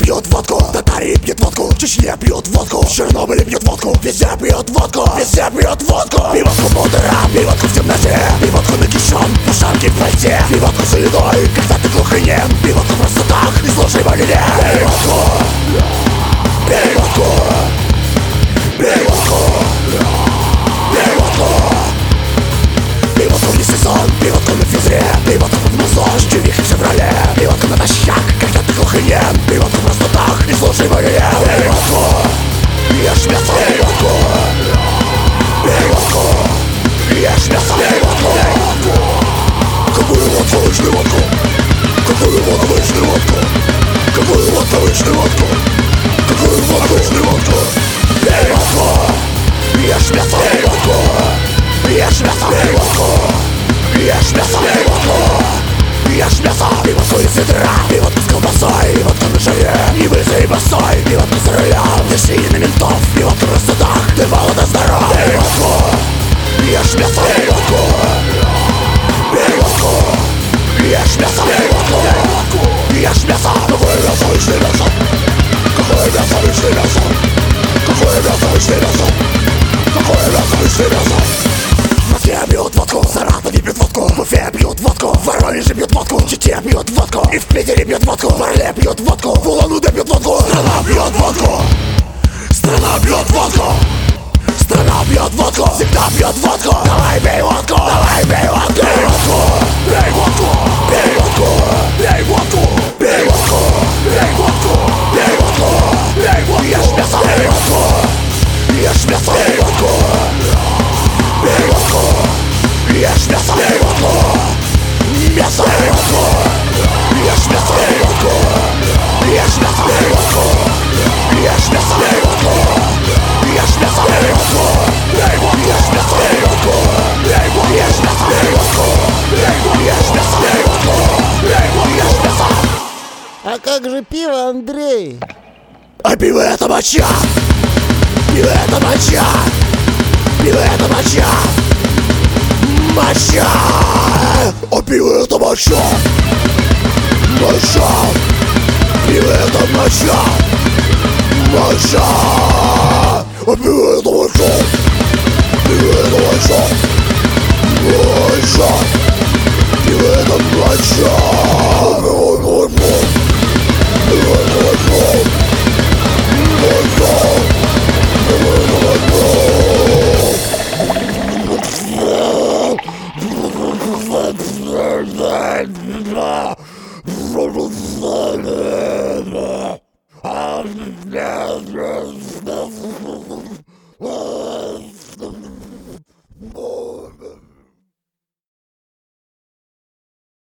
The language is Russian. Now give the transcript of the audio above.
пьют водку, татари пьют водку, в Чечне пьют водку, в Чернобыле пьют водку, везде пьют водку, везде пьют водку. Пей водку по утрам, пей водку в темноте, пей водку нагишен, по шапке в пальте, пей водку за едой, когда ты глух и нем, пей водку просто так, не слушай более. Пей водку, пей водку, пей водку, пей водку. Пей водку не сезон, пей водку на физре, пей водку под музон, чувихи в феврале, пей водку на дощах, когда ты глух и нем, пей водку просто так, не слушай более. Пей водку, ешь мясо, пей водку, пей водку, ешь мясо, пей водку. Какую водку, вышли водку? Какую водку, вышли водку? Какую водку, вышли водку? Какую водку, вышли водку? Пей водку, ешь мясо, пей водку, ешь мясо, пей водку, ешь мясо, пей водку, ешь мясо, пей водку из ведра, пей водку с колбасой, пей водку на жаре, не вызови босой, пей водку за рулем, дыши на ментов, пей водку просто так, ты молод и здоров. Пей водку, ешь мясо, пей водку, пей водку, ешь мясо, пей водку, ешь мясо. Какое мясо, вышли мясо? Какое мясо, вышли мясо? Какое мясо, вышли мясо? Какое мясо, вышли мясо? В Москве пьют водку, в Саратове пьют водку, в Уфе пьют водку, в Воронеже пьют водку, в Чите пьют водку, и в Питере пьют водку, в Орле пьют водку, в Улан-Удэ пьют водку. Страна пьет водку, страна пьет водку, страна пьет водку, всегда пьет водку. Давай пей водку, давай пей водку, пей водку, пей водку, пей водку, пей водку, пей водку, пей водку, пей водку, пей водку, ешь мясо, пей водку, ешь мясо, пей водку, пей водку, ешь мясо, пей водку, мясо, пей водку, ешь мясо, пей водку, ешь мясо, пей водку, ешь мясо, пей водку, ешь мясо, пей водку, ешь мясо, пей водку, ешь мясо, пей водку, ешь мясо, пей водку, ешь мясо. А как же пиво, Андрей? А пиво это моча, пиво это моча, пиво это моча, моча. А пиво это моча, моча, пиво это моча, моча. А пиво это моча, пиво это моча, моча, пиво это моча, пиво это моча.